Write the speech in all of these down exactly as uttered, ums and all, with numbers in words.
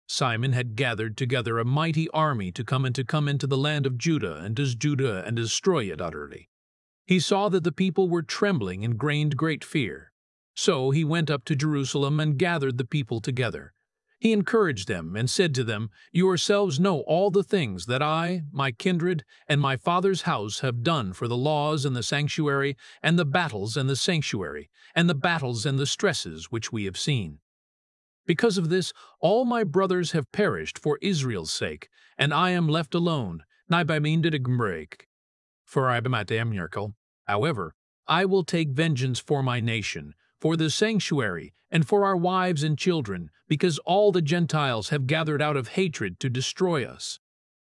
Simon had gathered together a mighty army to come and to come into the land of Judah and to Judah and destroy it utterly. He saw that the people were trembling and gained great fear. So he went up to Jerusalem and gathered the people together. He encouraged them and said to them, "You yourselves know all the things that I, my kindred, and my father's house have done for the laws and the sanctuary, and the battles and the sanctuary, and the battles and the stresses which we have seen. Because of this, all my brothers have perished for Israel's sake, and I am left alone, nigh by mean to break. For I am at Amnirkel. However, I will take vengeance for my nation, for the sanctuary, and for our wives and children, because all the Gentiles have gathered out of hatred to destroy us."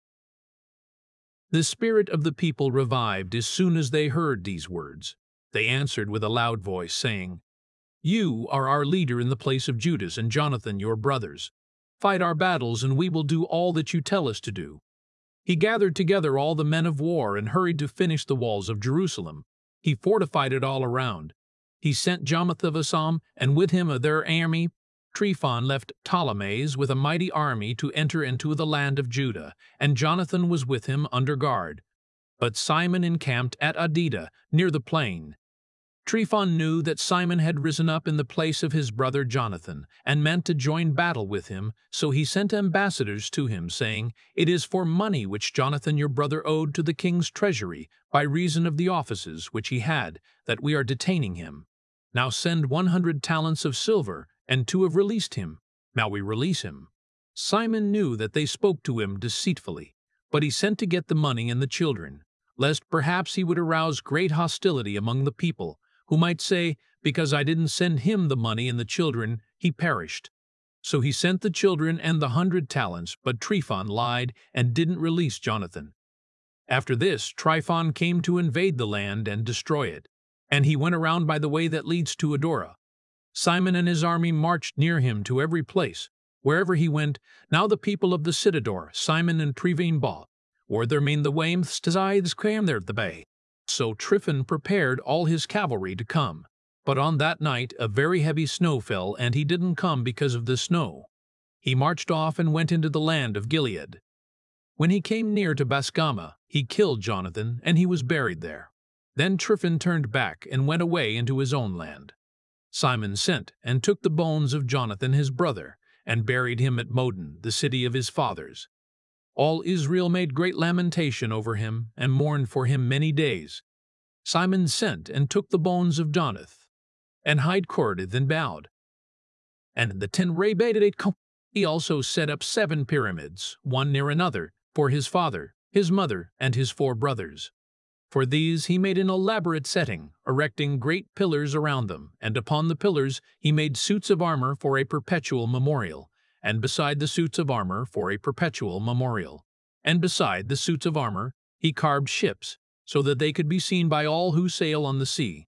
The spirit of the people revived as soon as they heard these words. They answered with a loud voice, saying, "You are our leader in the place of Judas and Jonathan your brothers. Fight our battles, and we will do all that you tell us to do." He gathered together all the men of war and hurried to finish the walls of Jerusalem. He fortified it all around. He sent Jomath of Assam, and with him of their army. Trephon left Ptolemais with a mighty army to enter into the land of Judah, and Jonathan was with him under guard. But Simon encamped at Adida, near the plain. Trephon knew that Simon had risen up in the place of his brother Jonathan, and meant to join battle with him, so he sent ambassadors to him, saying, "It is for money which Jonathan your brother owed to the king's treasury, by reason of the offices which he had, that we are detaining him. Now send one hundred talents of silver, and to have released him. Now we release him." Simon knew that they spoke to him deceitfully, but he sent to get the money and the children, lest perhaps he would arouse great hostility among the people, who might say, "Because I didn't send him the money and the children, he perished." So he sent the children and the hundred talents, but Trephon lied and didn't release Jonathan. After this, Trephon came to invade the land and destroy it, and he went around by the way that leads to Adora. Simon and his army marched near him to every place, wherever he went. Now the people of the Citador, Simon and Trevine bought, or there mean the wames to sides cram there the bay. So Tryphon prepared all his cavalry to come. But on that night a very heavy snow fell, and he didn't come because of the snow. He marched off and went into the land of Gilead. When he came near to Basgama, he killed Jonathan, and he was buried there. Then Tryphon turned back and went away into his own land. Simon sent and took the bones of Jonathan his brother, and buried him at Modin, the city of his fathers. All Israel made great lamentation over him, and mourned for him many days. Simon sent and took the bones of Jonathan, and hid Cordith and bowed. And the ten Rabbaited he also set up seven pyramids, one near another, for his father, his mother, and his four brothers. For these he made an elaborate setting, erecting great pillars around them, and upon the pillars he made suits of armor for a perpetual memorial, and beside the suits of armor for a perpetual memorial. And beside the suits of armor he carved ships, so that they could be seen by all who sail on the sea.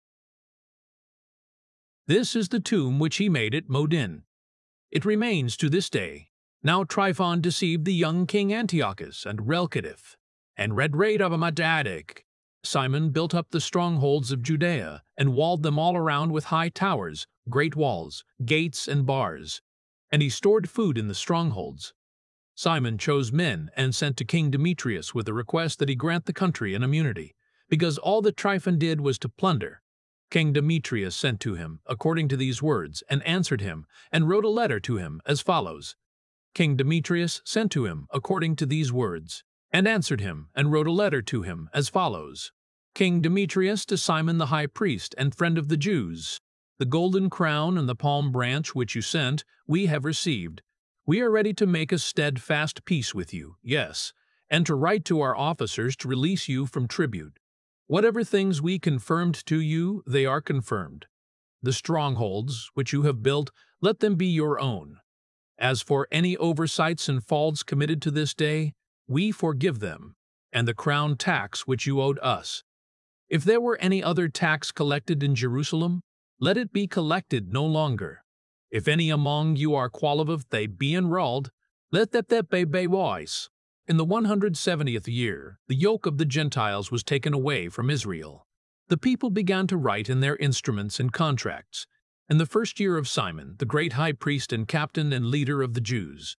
This is the tomb which he made at Modin. It remains to this day. Now Tryphon deceived the young king Antiochus and Relkadith, and Redradabamadadic. Simon built up the strongholds of Judea, and walled them all around with high towers, great walls, gates, and bars. And he stored food in the strongholds. Simon chose men and sent to King Demetrius with a request that he grant the country an immunity, because all that Tryphon did was to plunder. King Demetrius sent to him, according to these words, and answered him, and wrote a letter to him as follows. King Demetrius sent to him, according to these words, and answered him, and wrote a letter to him as follows. King Demetrius to Simon the high priest and friend of the Jews. The golden crown and the palm branch which you sent, we have received. We are ready to make a steadfast peace with you, yes, and to write to our officers to release you from tribute. Whatever things we confirmed to you, they are confirmed. The strongholds which you have built, let them be your own. As for any oversights and faults committed to this day, we forgive them, and the crown tax which you owed us. If there were any other tax collected in Jerusalem, let it be collected no longer. If any among you are qualified they be enrolled, let that that be be wise. In the one hundred seventieth year, the yoke of the Gentiles was taken away from Israel. The people began to write in their instruments and contracts. In the first year of Simon, the great high priest and captain and leader of the Jews,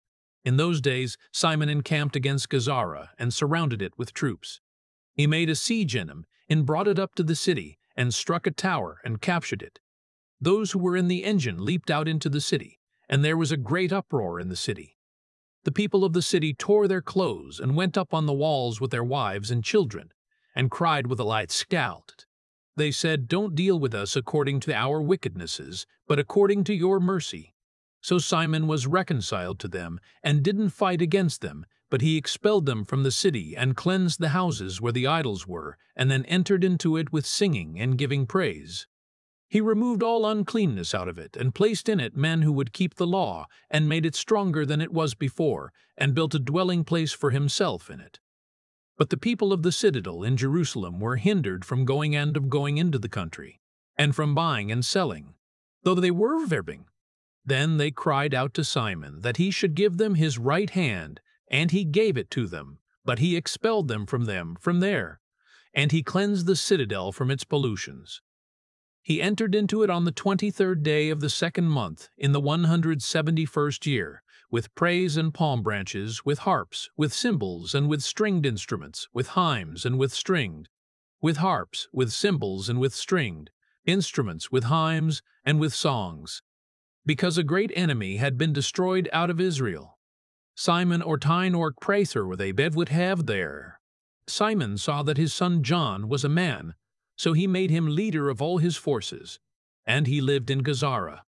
In those days, Simon encamped against Gazara and surrounded it with troops. He made a siege in him, and brought it up to the city, and struck a tower and captured it. Those who were in the engine leaped out into the city, and there was a great uproar in the city. The people of the city tore their clothes and went up on the walls with their wives and children, and cried with a loud shout. They said, "Don't deal with us according to our wickednesses, but according to your mercy." So Simon was reconciled to them, and didn't fight against them, but he expelled them from the city and cleansed the houses where the idols were, and then entered into it with singing and giving praise. He removed all uncleanness out of it, and placed in it men who would keep the law, and made it stronger than it was before, and built a dwelling place for himself in it. But the people of the citadel in Jerusalem were hindered from going and of going into the country, and from buying and selling, though they were verbing. Then they cried out to Simon that he should give them his right hand, and he gave it to them, but he expelled them from them from there, and he cleansed the citadel from its pollutions. He entered into it on the twenty-third day of the second month, in the one hundred seventy-first year, with praise and palm branches, with harps, with cymbals, and with stringed instruments, with hymns and with stringed, with harps, with cymbals, and with stringed instruments, with hymns, and with songs, because a great enemy had been destroyed out of Israel. Simon or Tine or Prather were they bev would have there. Simon saw that his son John was a man, so he made him leader of all his forces, and he lived in Gazara.